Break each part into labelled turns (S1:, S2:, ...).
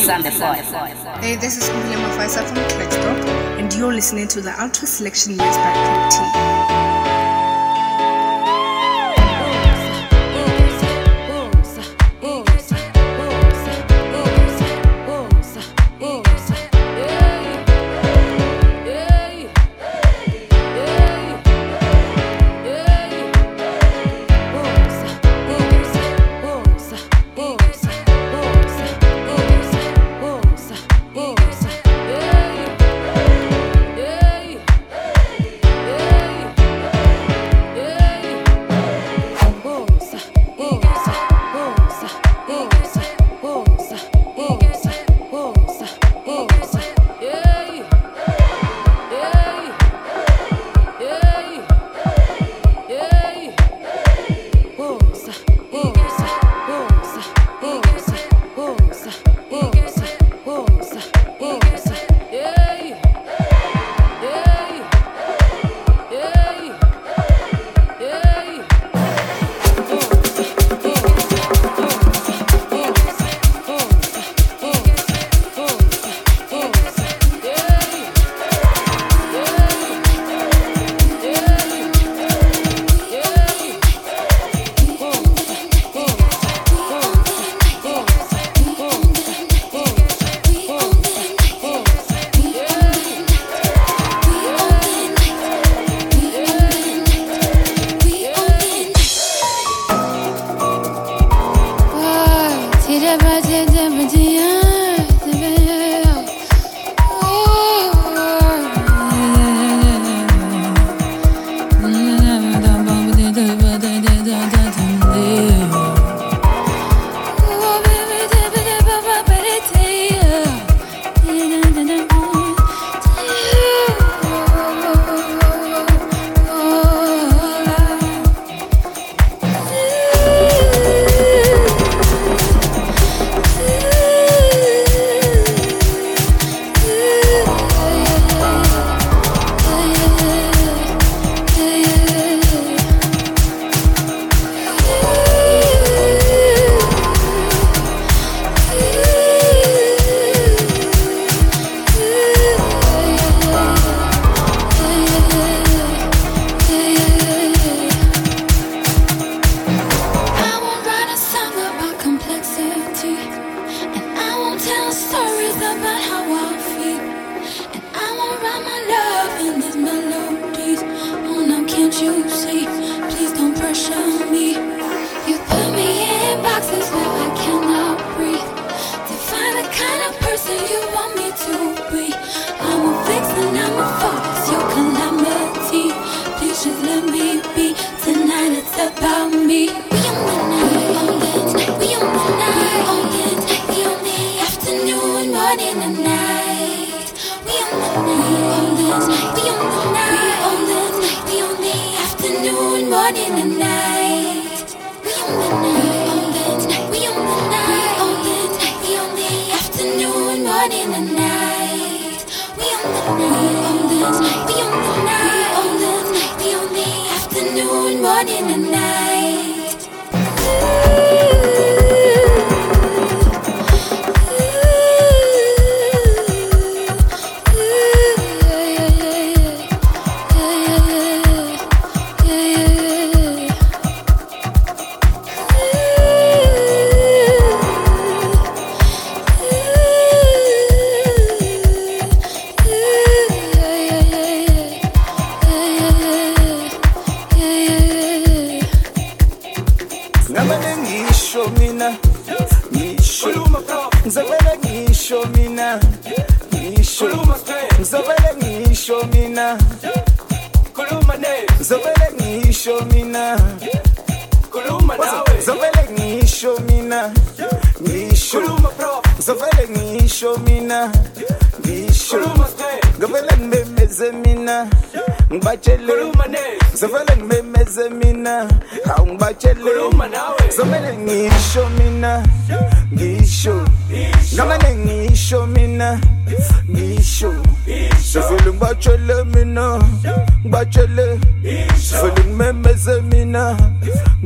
S1: Hey, this is William Mafaisa from Kletchbrook, and you're listening to the Ultra Selection Mix by Pink T.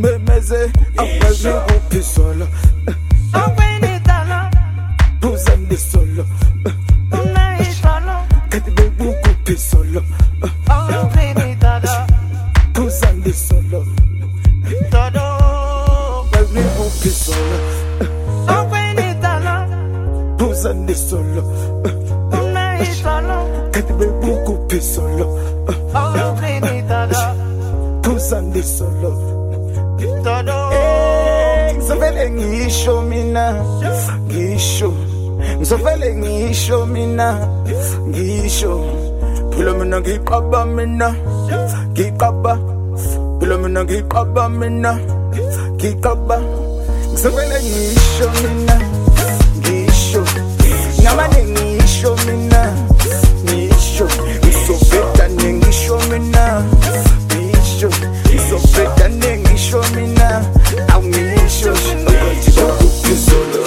S2: Who's pisolo. Pusani solo. Kati be buku pisolo. Pusani solo. Ngizovele ngisho mina, ngisho. Ngizovele ngisho mina, ngisho. Phela mina ngiqaba mina, ngiqaba. Phela mina ngiqaba mina, ngiqaba. Ngizovele ngisho mina, ngisho. Ngamane ngisho mina, ngisho. Ngizovela ngisho mina, ngisho. Ngizovela ngisho mina, awungisho. Ukuthi ukuphisolo.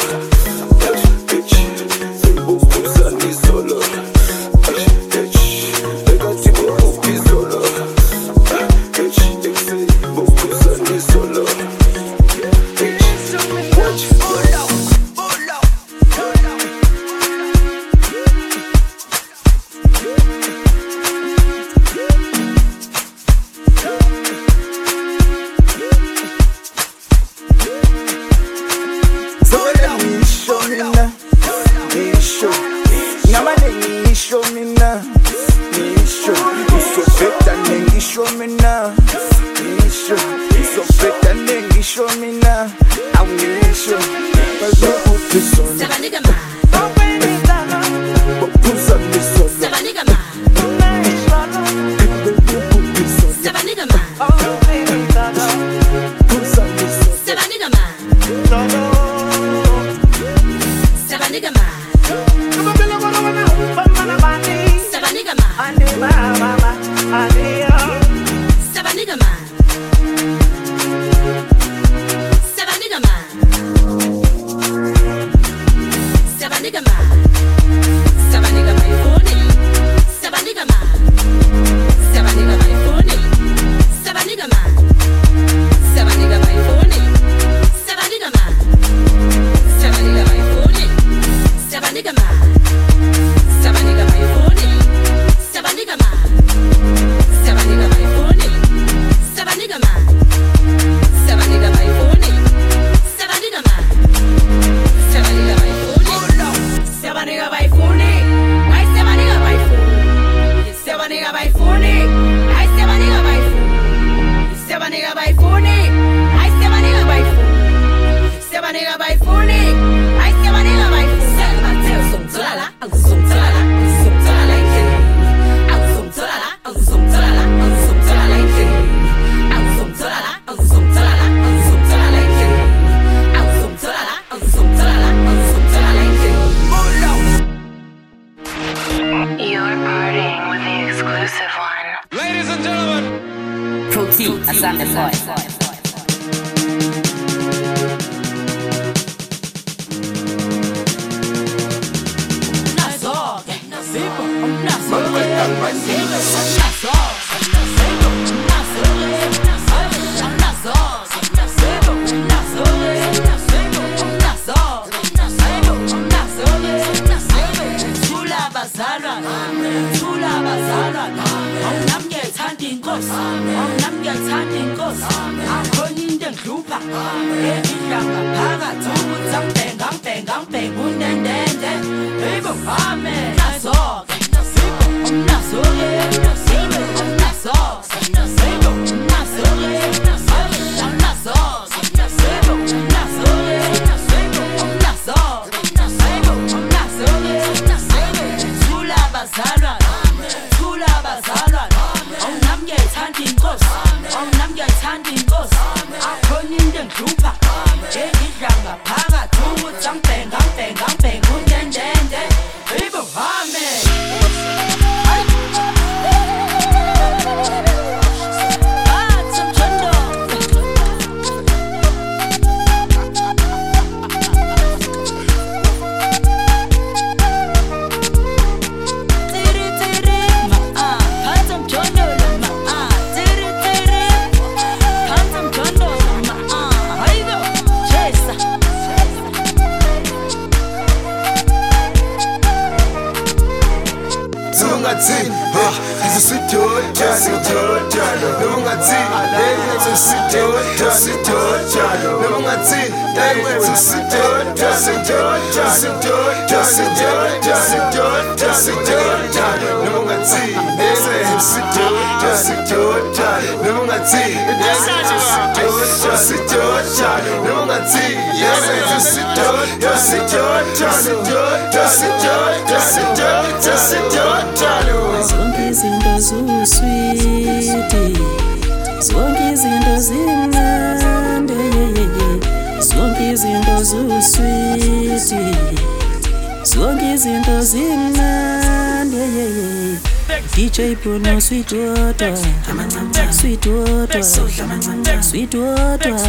S3: Zonke izinto zisweet, zonke izinto zimnandi, zonke izinto zisweet, zonke izinto zimnandi. DJ Bruno, sweet water, sweet water, sweet water.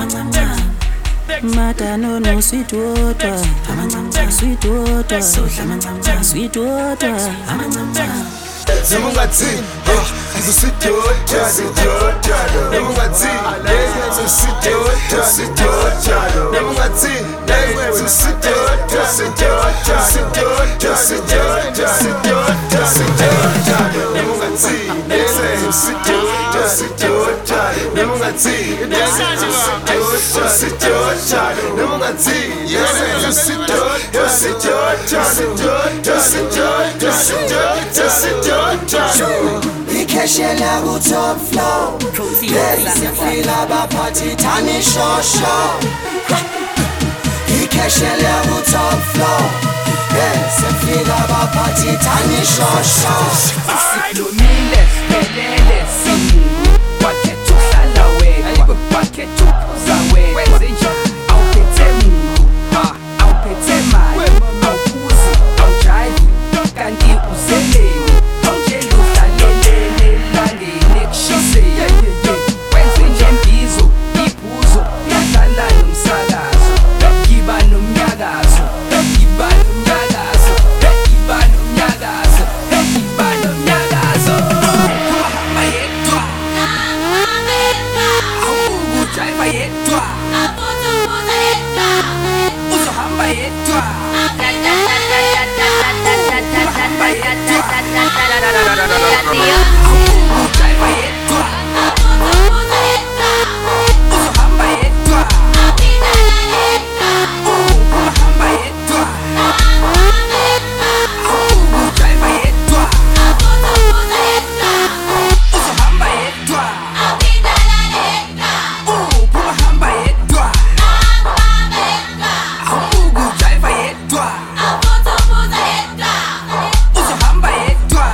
S3: Mata no sweet water, sweet water, sweet water.
S2: Nemungathi ngizosithola sithola nemungathi ngizosithola sithola nemungathi ngizosithola sithola nemungathi ngizosithola sithola nemungathi ngizosithola nemungathi ngizosithola
S4: Ikeshela ku top floor, sifila abaphathi thani shosho. Ikeshela ku top floor, sifila abaphathi thani shosho.
S5: Sikhulumile siphelele simungu wakhetha uhlala wedwa wakhetha uphuza wedwa awuphethe mungu awuphethe mali awuphuzi awujayivi kanti uzeleni awutshela uhlalelele elangeni ekushiseni wenze nje mbizo ibhuzo uyadlala nomsakazo yiba nomnyakazo yiba nomnyakazo yiba nomnyakazo yiba nomnyakazo uhamba yedwa awukujayiva yedwa uzohamba yedwa awukujayiva yedwa uzohamba yedwa uhamba yedwa awukujayiva yedwa uzohamba yedwa uhamba yedwa awukujayiva yedwa uzohamba yedwa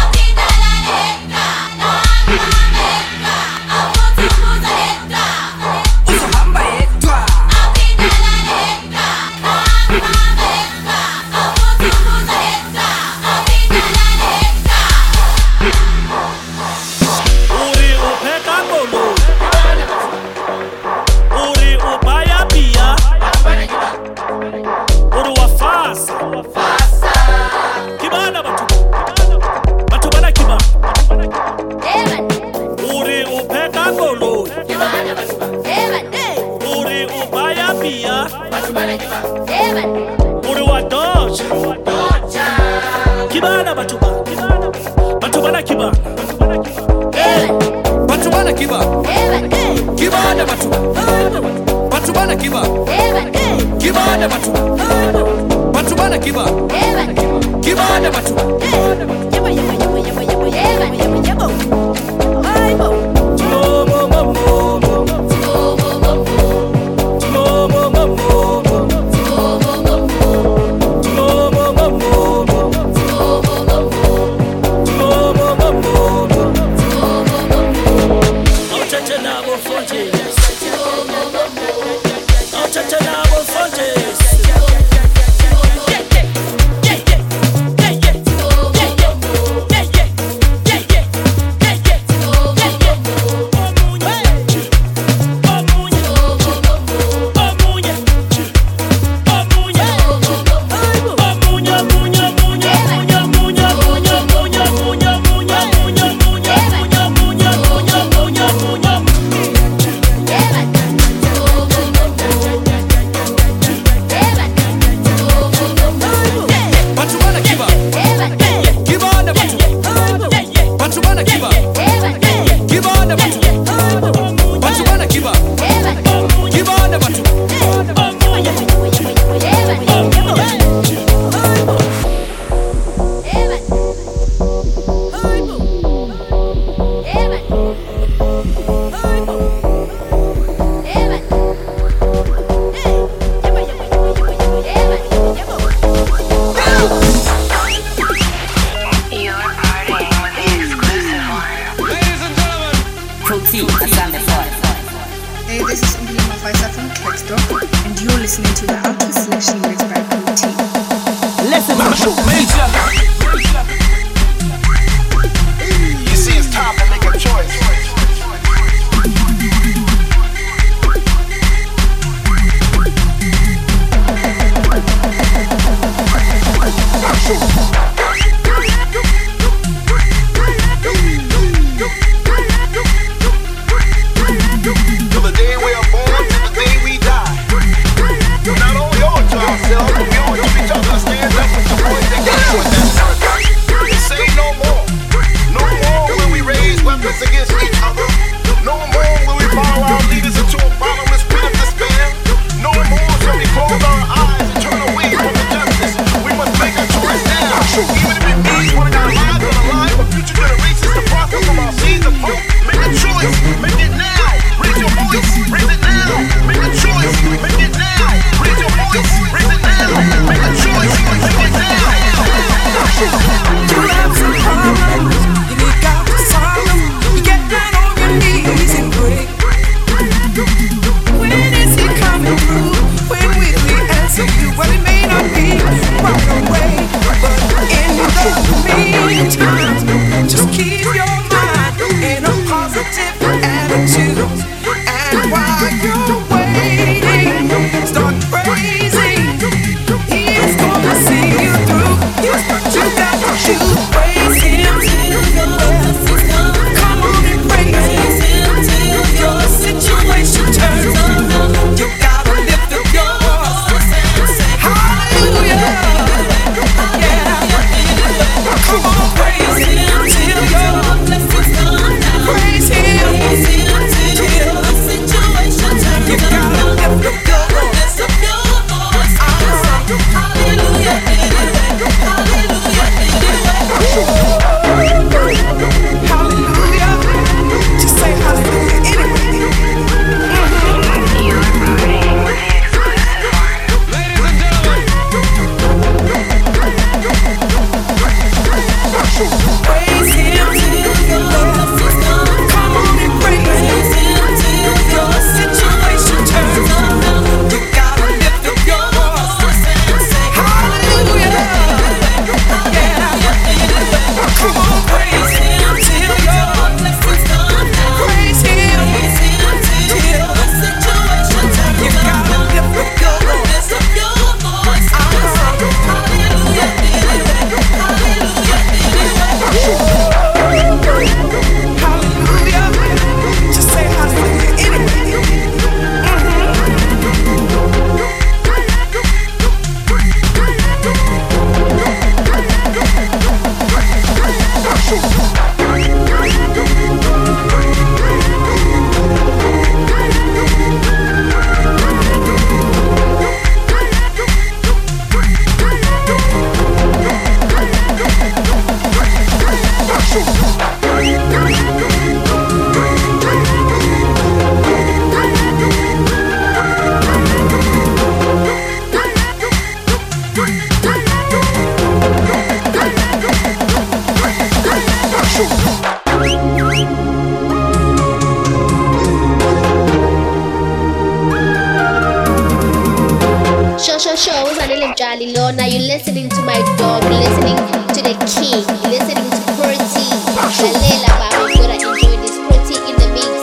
S5: uzohamba yedwa
S6: Uri upheka ngolo, uri ubaya bia, uri wafasa, kibana batu bana kibana. Uri upheka ngolo, uri ubaya bia, uri wadosha, kibana batu bana kibana.
S5: Batu bana kiba kibana batu bana kiba kibana batu bana kiba kibana batu
S1: This is Uli Mafaisa from Kexdorp, and you're listening to the Outro Selection mix by Crew T.
S5: Listen, Major.
S2: You see, it's time to make a choice. Till the day we are born, till the day we die. Not only owe it to ourselves, but we owe it to each other. Stand up with the boys that get with that. And say no more. No more will we raise weapons against each other. No more will we follow our leaders into a bottomless pit of despair. No more shall we close our eyes and turn away from the justice. We must make a choice now. Even if it means putting our lives on the line for future generations to prosper from our seeds of hope. Make a choice. Make it now. Raise your voice. Raise it now. Make a choice. Make it now. Raise your voice. Raise it now. Make a choice. Make it now.
S4: You have some problems, you need God to solve them. You get down on your knees and pray. When is He coming through? When will He answer you? Well, it may not be right away, but in the meantime, just keep your mind in a positive attitude. And while you're waiting, start praising. He is gonna see you through. You got to praise Him till your blessings come. Come on and praise Him till your situation turns around. You gotta lift up your voice and say hallelujah. Yeah. Come on, praise Him till your blessings come. Praise Him till your situation turns around. You gotta lift up your voice and say hallelujah. Hallelujah. Just say hallelujah anyway. Praise Him till your blessings come. Come on and praise Him till your situation turns around. You gotta lift up your voice and say hallelujah. Come on, praise Him till your blessings come. Praise Him till your situation turns. You gotta lift up your voice and say hallelujah. Hallelujah. Just say hallelujah anyway.
S7: Show, Jolly Law. Now you're listening to my dog, listening to the king, listening to Pretty. Shalela, Baba, you're gonna enjoy this Pretty in the mix.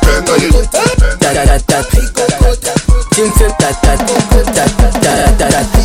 S3: Tim